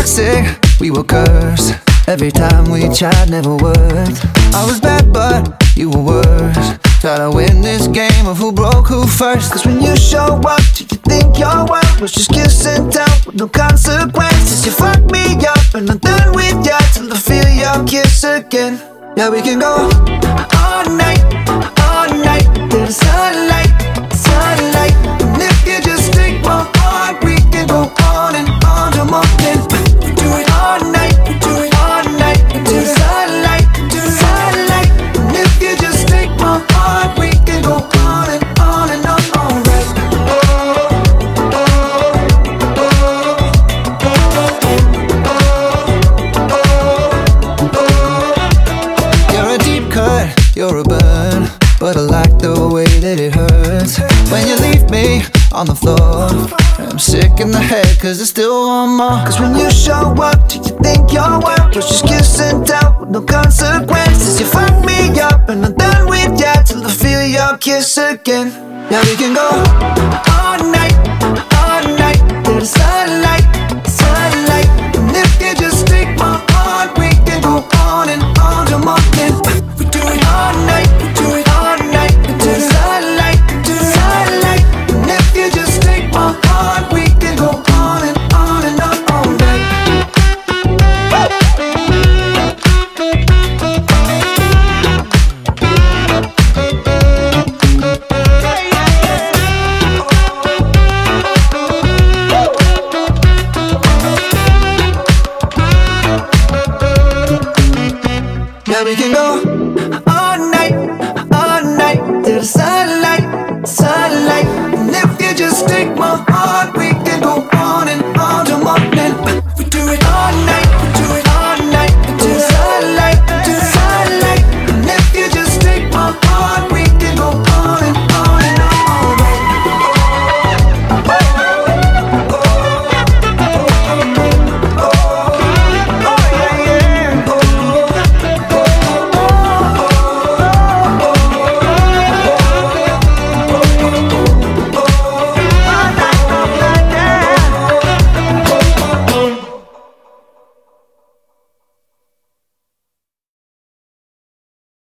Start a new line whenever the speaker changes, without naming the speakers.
toxic, we were cursed. Every time we tried, never worked. I was bad, but you were worse. Try to win this game of who broke who first. Cause when you show up, do you think your world was just kiss and tell with no consequences? You fuck me up and I'm done with ya till I feel your kiss again. Yeah, we can go all night to the sunlight, sunlight. And if you just take my heart, we can go on and on till morning. We do it all night, we do it all night to the sunlight, to the sunlight. And if you just take my heart, we can go on and on and on, all right. You're a deep cut, you're a burn, but I like the way that it hurts when you leave me on the floor. I'm sick in the head cause I still want more. Cause when you show up, do you think your world was just kiss and tell with no consequences? You fuck me up and I'm done with ya till I feel your kiss again. Yeah, we can go all night to the sunlight, sunlight. And if you just take my heart, we can go on and on till morning. We do it all night, we do it all night to the sunlight, to the sunlight. And if you just take my heart, we can go on and on and on all night. Yeah, we can go all night to the sunlight, sunlight. And if you just take my heart,